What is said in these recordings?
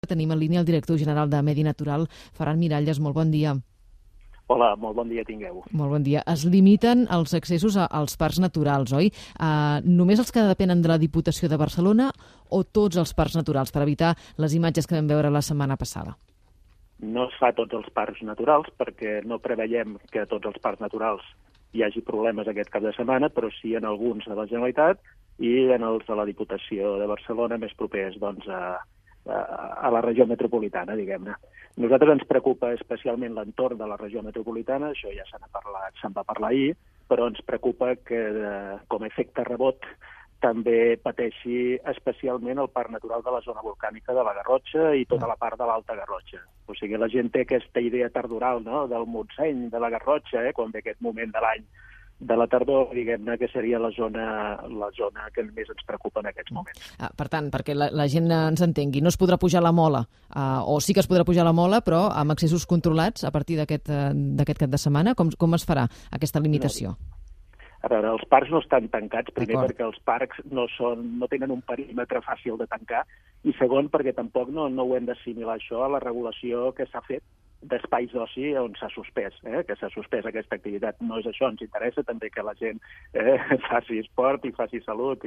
Tenim en línia el director general de Medi Natural, Ferran Miralles. Molt bon dia. Hola, molt bon dia tingueu. Molt bon dia. Es limiten els accessos als parcs naturals, oi? Només els que depenen de la Diputació de Barcelona o tots els parcs naturals, per evitar les imatges que vam veure la setmana passada? No es fa a tots els parcs naturals perquè no preveiem que a tots els parcs naturals hi hagi problemes aquest cap de setmana, però sí en alguns de la Generalitat i en els de la Diputació de Barcelona més propers a la regió metropolitana, diguem-ne. Nosaltres ens preocupa especialment l'entorn de la regió metropolitana, això ja se'n va parlar ahir, però ens preocupa que com a efecte rebot també pateixi especialment el Parc Natural de la Zona Volcànica de la Garrotxa i tota la part de l'Alta Garrotxa. O sigui, la gent té aquesta idea tardoral, no?, del Montseny, de la Garrotxa, quan ve aquest moment de l'any de la tardor, diguem-ne, que seria la zona que més ens preocupa en aquests moments. Per tant, perquè la gent ens entengui, no es podrà pujar la Mola, o sí que es podrà pujar la Mola, però amb accessos controlats a partir d'aquest cap de setmana? Com es farà aquesta limitació? A veure, els parcs no estan tancats, primer perquè els parcs no tenen un perímetre fàcil de tancar, i segon perquè tampoc no ho hem d'assimilar això a la regulació que s'ha fet d'espais d'oci on s'ha suspès, que s'ha suspès aquesta activitat. No és això, ens interessa també que la gent faci esport i faci salut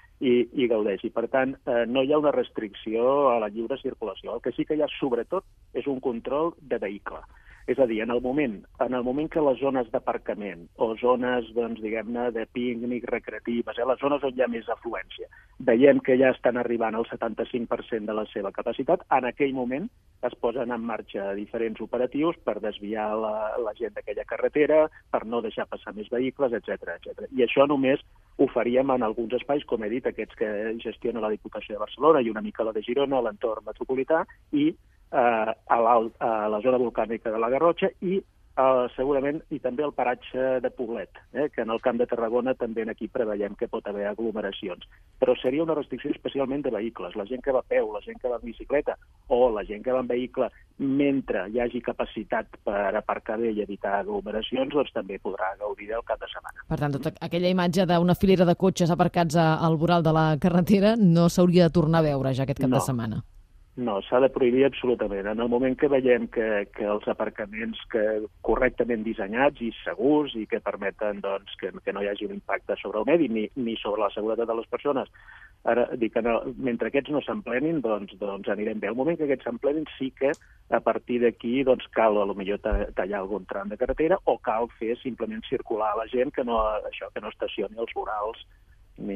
i gaudeixi. Per tant, no hi ha una restricció a la lliure circulació. El que sí que hi ha, sobretot, és un control de vehicle. És a dir, en el moment que les zones d'aparcament o zones, doncs, diguem-ne, de pícnic, recreatives, les zones on hi ha més afluència, veiem que ja estan arribant al 75% de la seva capacitat, en aquell moment es posen en marxa diferents operatius per desviar la gent d'aquella carretera, per no deixar passar més vehicles, etc. I això només ho faríem en alguns espais, com he dit, aquests que gestiona la Diputació de Barcelona i una mica la de Girona, a l'entorn metropolità, i a la zona volcànica de la Garrotxa i segurament i també el paratge de Poblet, que en el Camp de Tarragona també aquí preveiem que pot haver aglomeracions. Però seria una restricció especialment de vehicles. La gent que va a peu, la gent que va en bicicleta o la gent que va en vehicle mentre hi hagi capacitat per aparcar bé i evitar aglomeracions, doncs també podrà gaudir del cap de setmana. Per tant, tota aquella imatge d'una filera de cotxes aparcats al voral de la carretera no s'hauria de tornar a veure ja aquest cap de setmana. No, s'ha de prohibir absolutament. En el moment que veiem que els aparcaments correctament dissenyats i segurs i que permeten doncs, que no hi hagi un impacte sobre el medi ni sobre la seguretat de les persones, ara dic que mentre aquests no s'emplenin, doncs anirem bé. Al moment que aquests s'emplenin sí que a partir d'aquí cal potser tallar algun tram de carretera o cal fer simplement circular la gent que no estacioni als vorals ni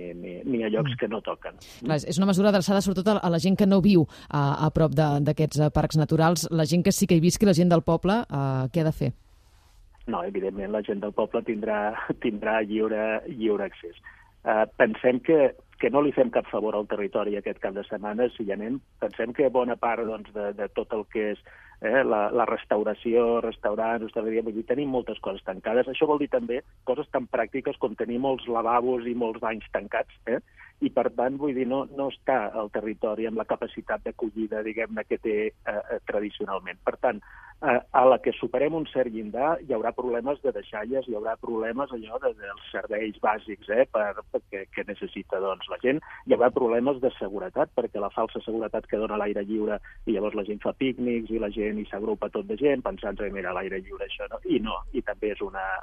a llocs que no toquen. Clar, és una mesura adreçada sobretot a la gent que no viu a prop d'aquests parcs naturals. La gent que sí que hi visqui, la gent del poble, què ha de fer? No, evidentment la gent del poble tindrà lliure accés. Pensem que no li fem cap favor al territori aquest cap de setmana si hi anem. Pensem que bona part de tot el que és la restauració, restaurants, hostaleria, vull dir, tenim moltes coses tancades. Això vol dir també coses tan pràctiques com tenir molts lavabos i molts banys tancats, i per tant, vull dir, no està el territori amb la capacitat d'acollida, diguem-ne, que té tradicionalment. Per tant, a la que superem un cert llindar hi haurà problemes de deixalles, hi haurà problemes dels serveis bàsics que necessita doncs, la gent, hi haurà problemes de seguretat, perquè la falsa seguretat que dona l'aire lliure i llavors la gent fa pícnics i la gent i s'agrupa tot de gent pensant que mira, l'aire lliure això no, i també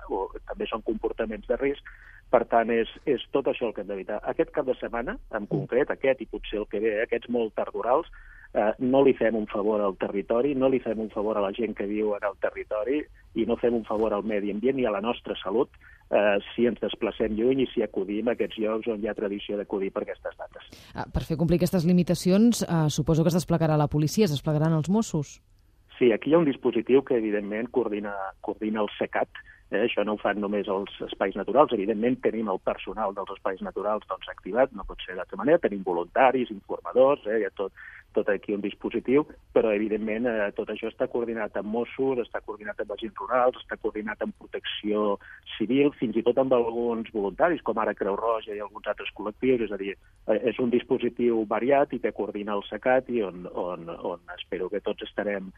són comportaments de risc. Per tant, és tot això el que hem d'evitar. Aquest cap de setmana, en concret, aquest i potser el que ve, aquests molt tardorals, no li fem un favor al territori, no li fem un favor a la gent que viu en el territori i no fem un favor al medi ambient ni a la nostra salut si ens desplacem lluny i si acudim a aquests llocs on hi ha tradició d'acudir per aquestes dates. Per fer complir aquestes limitacions, suposo que es desplegarà la policia, es desplegaran els Mossos? Sí, aquí hi ha un dispositiu que, evidentment, coordina el CECAT. Això no ho fan només els espais naturals. Evidentment, tenim el personal dels espais naturals activat, no pot ser d'altra manera. Tenim voluntaris, informadors, hi ha tot aquí un dispositiu, però, evidentment, tot això està coordinat amb Mossos, està coordinat amb agents rurals, està coordinat amb protecció civil, fins i tot amb alguns voluntaris, com ara Creu Roja i alguns altres col·lectius. És a dir, és un dispositiu variat i que coordina el CECAT i on espero que tots estarem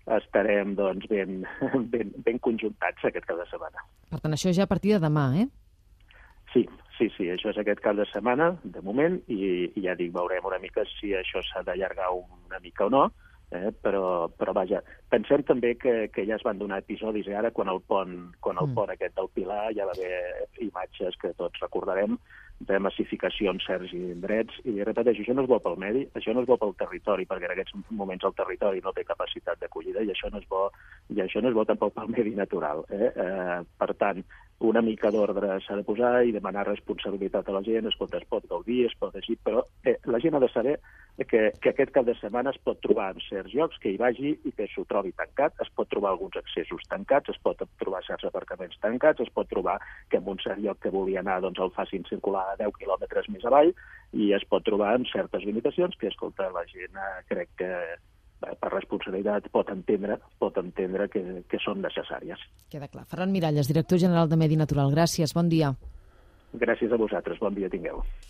doncs, ben conjuntats aquest cap de setmana. Per tant, això ja a partir de demà, Sí, això és aquest cap de setmana, de moment, i ja dic, veurem una mica si això s'ha d'allargar una mica o no, però vaja, pensem també que ja es van donar episodis, ara quan el pont aquest del Pilar ja va haver imatges que tots recordarem de massificació en certs indrets, i repeteixo, això no és bo pel medi, això no és bo pel territori, perquè en aquests moments el territori no té capacitat d'acollida, i això no és bo tampoc pel medi natural. Per tant, una mica d'ordre s'ha de posar i demanar responsabilitat a la gent, es pot gaudir, es pot així, però la gent ha de saber que aquest cap de setmana es pot trobar en certs llocs que hi vagi i que s'ho trobi tancat, es pot trobar alguns accessos tancats, es pot trobar certs aparcaments tancats, es pot trobar que en un cert lloc que volia anar doncs el facin circular a 10 quilòmetres més avall, i es pot trobar amb certes limitacions que, escolta, la gent crec que per responsabilitat pot entendre que són necessàries. Queda clar. Ferran Miralles, director general de Medi Natural. Gràcies, bon dia. Gràcies a vosaltres, bon dia tingueu.